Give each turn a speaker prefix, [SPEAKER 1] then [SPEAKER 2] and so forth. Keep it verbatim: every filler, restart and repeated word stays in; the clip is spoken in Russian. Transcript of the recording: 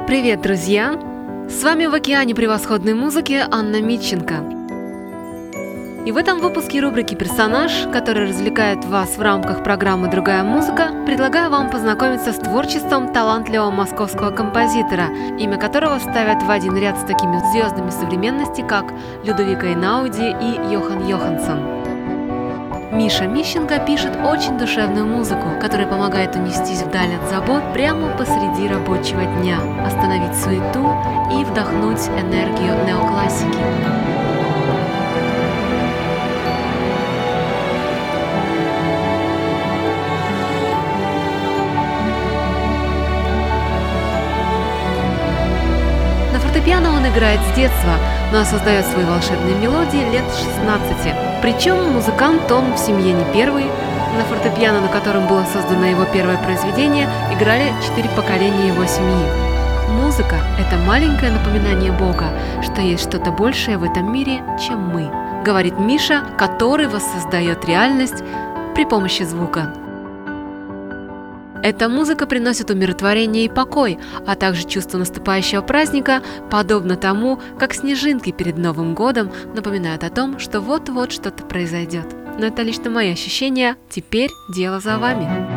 [SPEAKER 1] Привет, друзья! С вами в океане превосходной музыки Анна Митченко. И в этом выпуске рубрики «Персонаж», который развлекает вас в рамках программы «Другая музыка», предлагаю вам познакомиться с творчеством талантливого московского композитора, имя которого ставят в один ряд с такими звездами современности, как Людовико Эйнауди и Йохан Йоханссон. Миша Мищенко пишет очень душевную музыку, которая помогает унестись вдаль от забот прямо посреди рабочего дня, остановить суету и вдохнуть энергию неоклассики. На фортепиано он играет с детства, но создает свои волшебные мелодии лет шестнадцати. Причем музыкант он в семье не первый. На фортепиано, на котором было создано его первое произведение, играли четыре поколения его семьи. Музыка – это маленькое напоминание Бога, что есть что-то большее в этом мире, чем мы, говорит Миша, который воссоздает реальность при помощи звука. Эта музыка приносит умиротворение и покой, а также чувство наступающего праздника, подобно тому, как снежинки перед Новым годом напоминают о том, что вот-вот что-то произойдет. Но это лично мои ощущения, теперь дело за вами.